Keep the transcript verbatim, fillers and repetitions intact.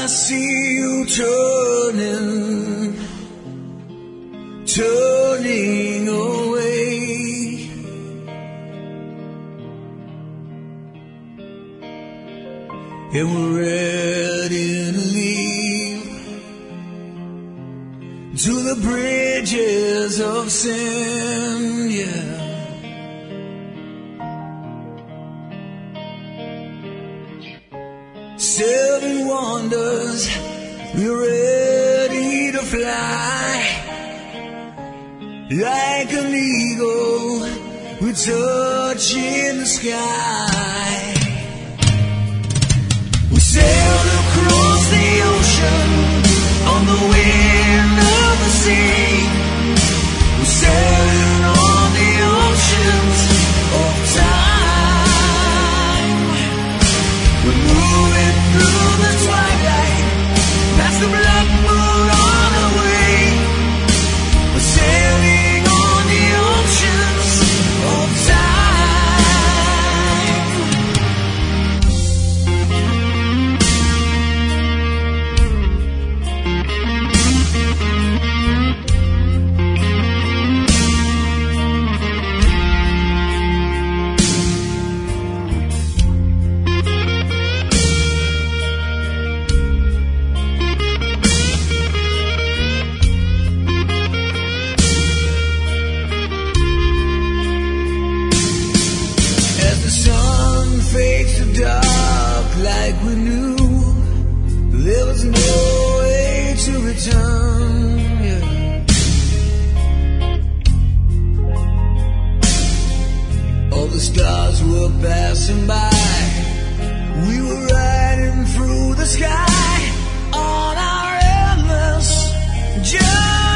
see you turning, turning away. And we're ready to leave to the bridges of sin, yeah. Seven wonders, we're ready to fly. Like an eagle, we're touching the sky. We sailed across the ocean on the wind of the sea. We're sailing on the oceans of time. We're moving through the twilight, past the black moon on our way. We're sailing on the oceans of time. Dark like we knew there was no way to return, yeah. All the stars were passing by, we were riding through the sky on our endless journey.